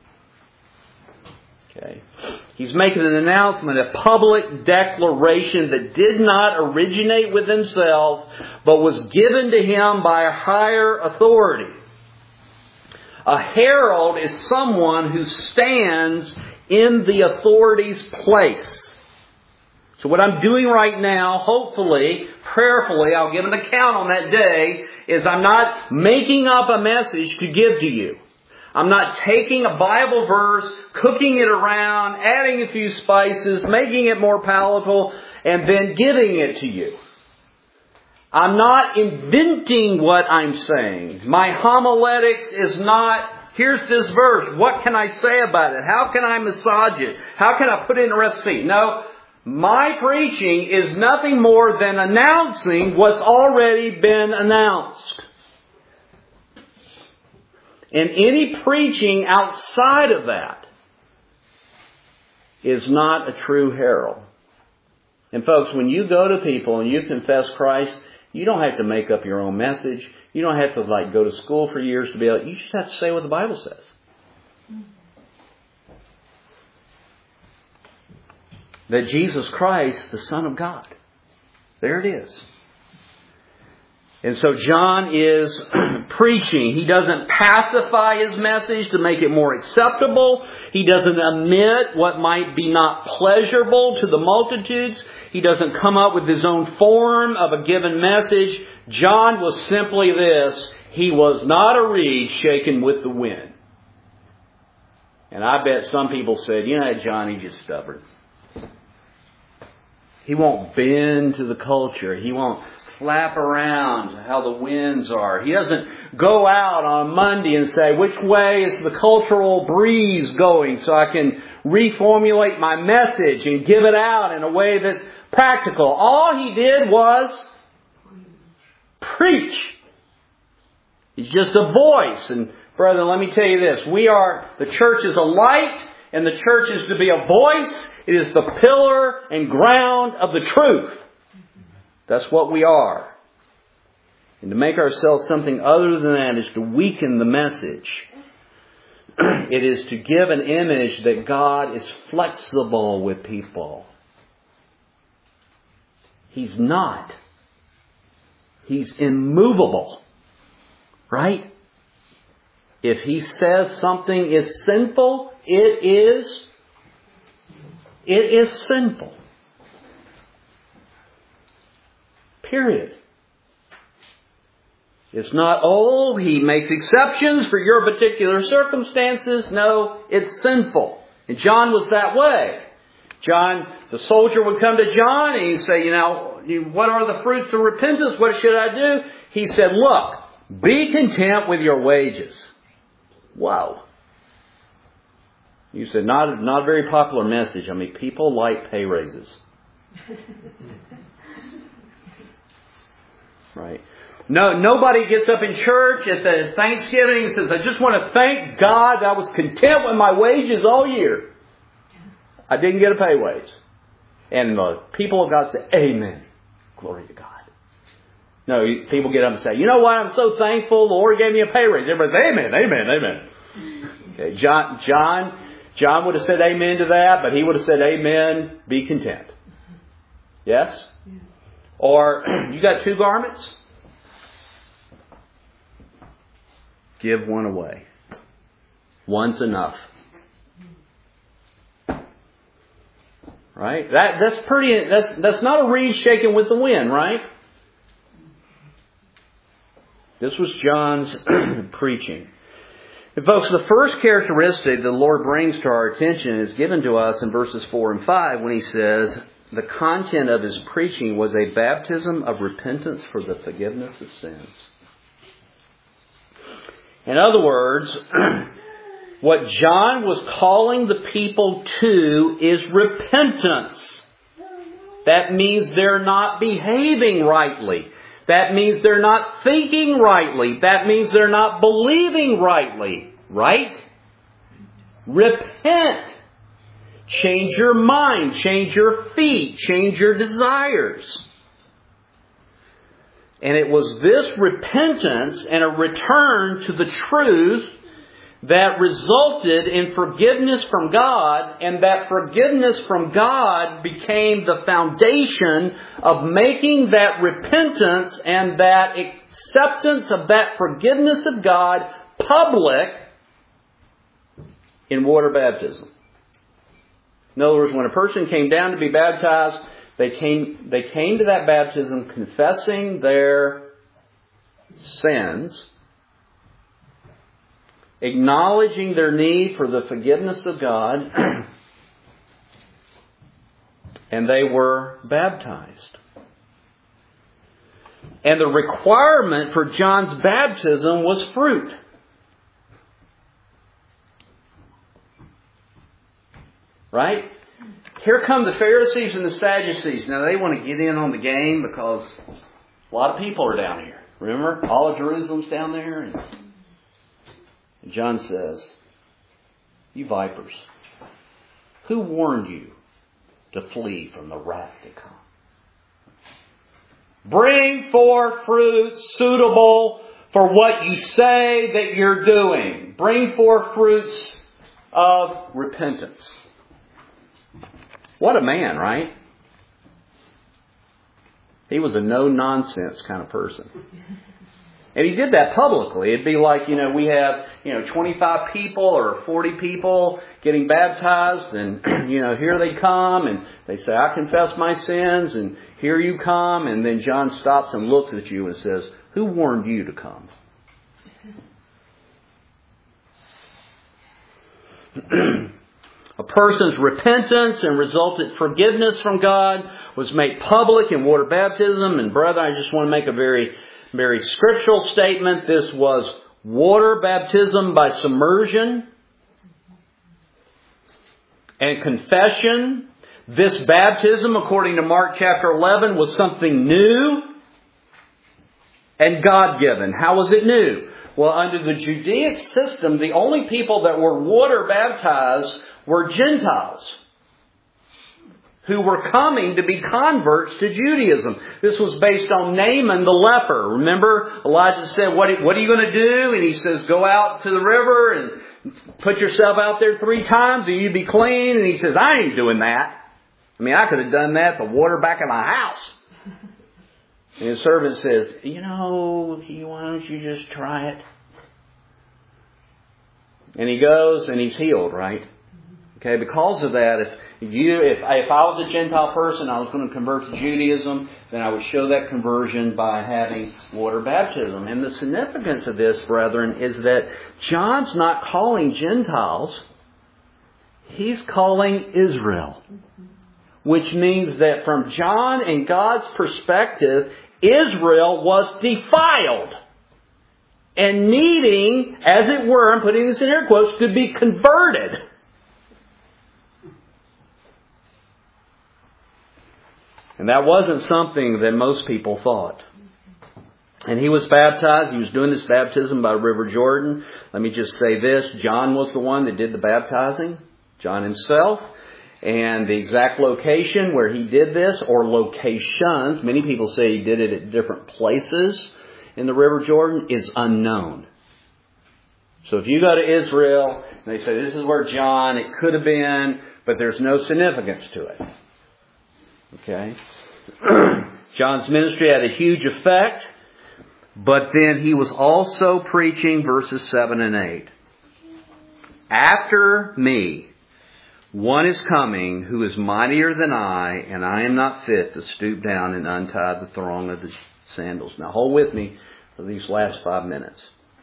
Okay. He's making an announcement, a public declaration that did not originate with himself, but was given to him by a higher authority. A herald is someone who stands in the authority's place. So what I'm doing right now, hopefully, prayerfully, I'll give an account on that day, is I'm not making up a message to give to you. I'm not taking a Bible verse, cooking it around, adding a few spices, making it more palatable, and then giving it to you. I'm not inventing what I'm saying. My homiletics is not, here's this verse, what can I say about it? How can I massage it? How can I put in a recipe? No, my preaching is nothing more than announcing what's already been announced. And any preaching outside of that is not a true herald. And folks, when you go to people and you confess Christ, you don't have to make up your own message. You don't have to like go to school for years to be able, you just have to say what the Bible says. That Jesus Christ, the Son of God. There it is. And so John is preaching. He doesn't pacify his message to make it more acceptable. He doesn't omit what might be not pleasurable to the multitudes. He doesn't come up with his own form of a given message. John was simply this. He was not a reed shaken with the wind. And I bet some people said, you know, John, he's just stubborn. He won't bend to the culture. He won't flap around how the winds are. He doesn't go out on Monday and say, which way is the cultural breeze going so I can reformulate my message and give it out in a way that's practical. All he did was preach. He's just a voice. And brother, let me tell you this. We are, the church is a light and the church is to be a voice. It is the pillar and ground of the truth. That's what we are. And to make ourselves something other than that is to weaken the message. It is to give an image that God is flexible with people. He's not. He's immovable. Right? If He says something is sinful, it is, it is sinful. Period. It's not, oh, He makes exceptions for your particular circumstances. No, it's sinful. And John was that way. John, the soldier would come to John and he'd say, you know, what are the fruits of repentance? What should I do? He said, look, be content with your wages. Wow. You said, not, not a very popular message. I mean, people like pay raises. Right. No, nobody gets up in church at the Thanksgiving and says, I just want to thank God that I was content with my wages all year. I didn't get a pay raise. And the people of God say, amen. Glory to God. No, people get up and say, you know what? I'm so thankful. The Lord gave me a pay raise. Everybody says, amen, amen, amen. Okay, John, John, John would have said amen to that, but he would have said amen, be content. Yes? Or, you got two garments? Give one away. One's enough. Right? That that's pretty that's that's not a reed shaken with the wind, right? This was John's preaching. And folks, the first characteristic the Lord brings to our attention is given to us in verses four and five when He says the content of His preaching was a baptism of repentance for the forgiveness of sins. In other words, what John was calling the people to is repentance. That means they're not behaving rightly. That means they're not thinking rightly. That means they're not believing rightly. Right? Repent. Change your mind. Change your feet. Change your desires. And it was this repentance and a return to the truth that resulted in forgiveness from God, and that forgiveness from God became the foundation of making that repentance and that acceptance of that forgiveness of God public in water baptism. In other words, when a person came down to be baptized, they came, they came to that baptism confessing their sins, acknowledging their need for the forgiveness of God, and they were baptized. And the requirement for John's baptism was fruit. Right? Here come the Pharisees and the Sadducees. Now they want to get in on the game because a lot of people are down here. Remember? All of Jerusalem's down there. And John says, you vipers, who warned you to flee from the wrath to come? Bring forth fruit suitable for what you say that you're doing. Bring forth fruits of repentance. What a man, right? He was a no-nonsense kind of person. And he did that publicly. It'd be like, you know, we have, you know, twenty-five people or forty people getting baptized, and, you know, here they come and they say, I confess my sins, and here you come. And then John stops and looks at you and says, who warned you to come? A person's repentance and resultant forgiveness from God was made public in water baptism. And brethren, I just want to make a very, very scriptural statement. This was water baptism by submersion and confession. This baptism, according to Mark chapter eleven, was something new and God-given. How was it new? Well, under the Judaic system, the only people that were water baptized were Gentiles who were coming to be converts to Judaism. This was based on Naaman the leper. Remember, Elijah said, what, what are you going to do? And he says, go out to the river and put yourself out there three times and you'll be clean. And he says, I ain't doing that. I mean, I could have done that, the water back in my house. And his servant says, you know, why don't you just try it? And he goes and he's healed, right? Okay, because of that, if you, if I, if I was a Gentile person, I was going to convert to Judaism, then I would show that conversion by having water baptism. And the significance of this, brethren, is that John's not calling Gentiles, he's calling Israel. Which means that from John and God's perspective, Israel was defiled and needing, as it were, I'm putting this in air quotes, to be converted. And that wasn't something that most people thought. And he was baptized. He was doing this baptism by River Jordan. Let me just say this. John was the one that did the baptizing. John himself. And the exact location where he did this, or locations, many people say he did it at different places in the River Jordan, is unknown. So if you go to Israel They say this is where John, it could have been, but there's no significance to it. Okay? John's ministry had a huge effect, but then he was also preaching verses seven and eight. After me, one is coming who is mightier than I, and I am not fit to stoop down and untie the thong of the sandals. Now hold with me for these last five minutes.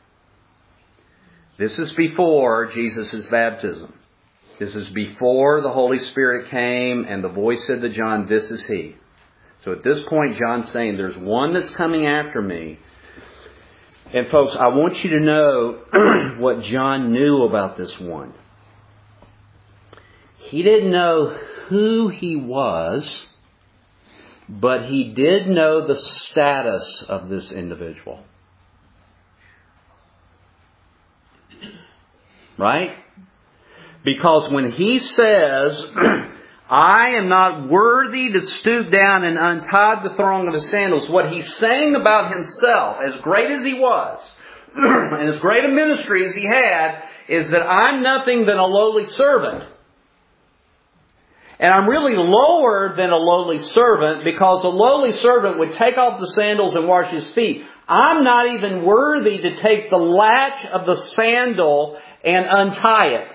This is before Jesus' baptism. This is before the Holy Spirit came and the voice said to John, this is he. So at this point, John's saying, there's one that's coming after me. And folks, I want you to know what John knew about this one. He didn't know who he was, but he did know the status of this individual. Right? Because when he says, I am not worthy to stoop down and untie the thong of his sandals, what he's saying about himself, as great as he was, and as great a ministry as he had, is that I'm nothing than a lowly servant. And I'm really lower than a lowly servant because a lowly servant would take off the sandals and wash his feet. I'm not even worthy to take the latch of the sandal and untie it.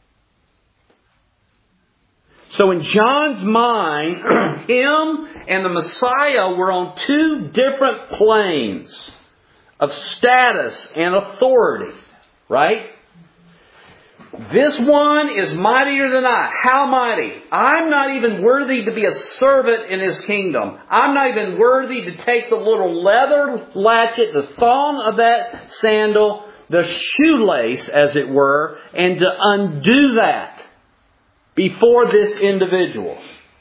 So in John's mind, him and the Messiah were on two different planes of status and authority. Right? This one is mightier than I. How mighty? I'm not even worthy to be a servant in His kingdom. I'm not even worthy to take the little leather latchet, the thong of that sandal, the shoelace, as it were, and to undo that before this individual.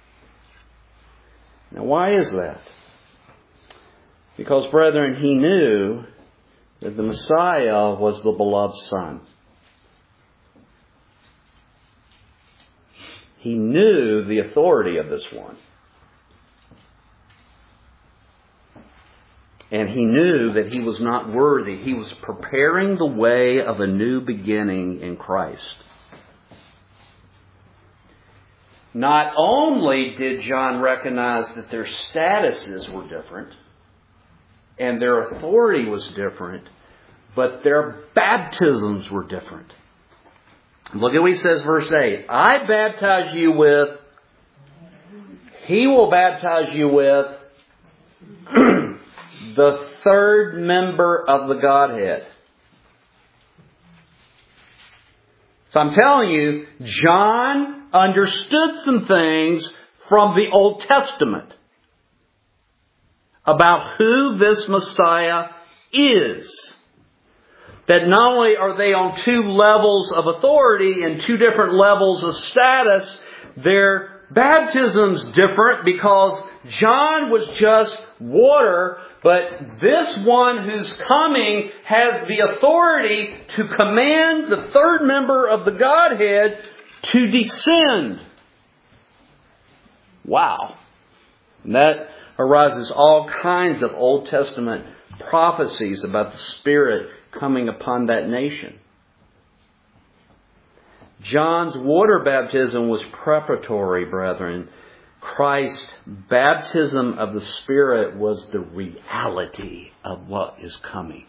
Now, why is that? Because, brethren, he knew that the Messiah was the beloved Son. He knew the authority of this one. And he knew that he was not worthy. He was preparing the way of a new beginning in Christ. Not only did John recognize that their statuses were different and their authority was different, but their baptisms were different. Look at what he says, verse eight. I baptize you with, he will baptize you with the third member of the Godhead. So I'm telling you, John understood some things from the Old Testament about who this Messiah is. That not only are they on two levels of authority and two different levels of status, their baptism's different because John was just water, but this one who's coming has the authority to command the third member of the Godhead to descend. Wow. And that arises all kinds of Old Testament prophecies about the Spirit coming upon that nation. John's water baptism was preparatory, brethren. Christ's baptism of the Spirit was the reality of what is coming.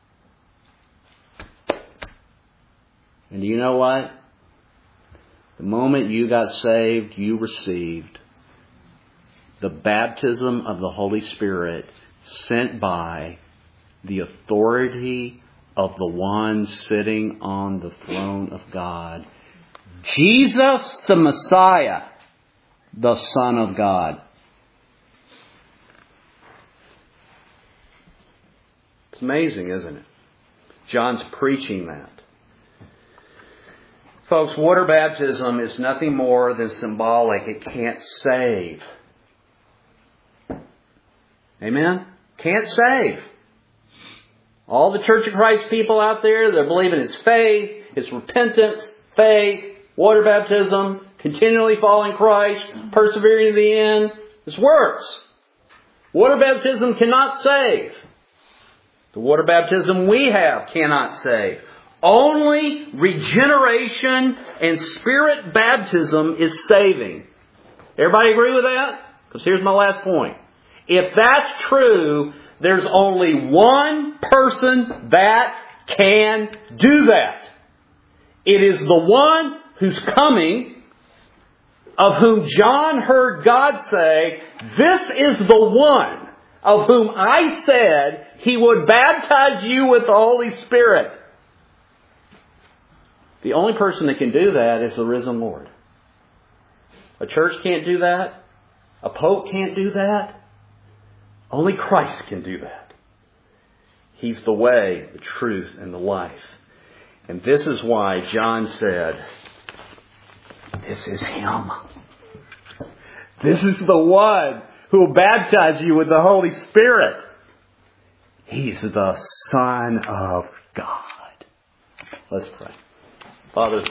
And do you know what? The moment you got saved, you received the baptism of the Holy Spirit sent by the authority of the one sitting on the throne of God, Jesus the Messiah, the Son of God. It's amazing, isn't it? John's preaching that. Folks, water baptism is nothing more than symbolic. It can't save. Amen? Can't save. All the Church of Christ people out there, they're believing it's faith, it's repentance, faith, water baptism, continually following Christ, persevering to the end. This works. Water baptism cannot save. The water baptism we have cannot save. Only regeneration and Spirit baptism is saving. Everybody agree with that? Because here's my last point. If that's true, there's only one person that can do that. It is the one who's coming, of whom John heard God say, "This is the one of whom I said He would baptize you with the Holy Spirit." The only person that can do that is the risen Lord. A church can't do that. A pope can't do that. Only Christ can do that. He's the way, the truth, and the life. And this is why John said, this is Him. This is the one who will baptize you with the Holy Spirit. He's the Son of God. Let's pray. Father,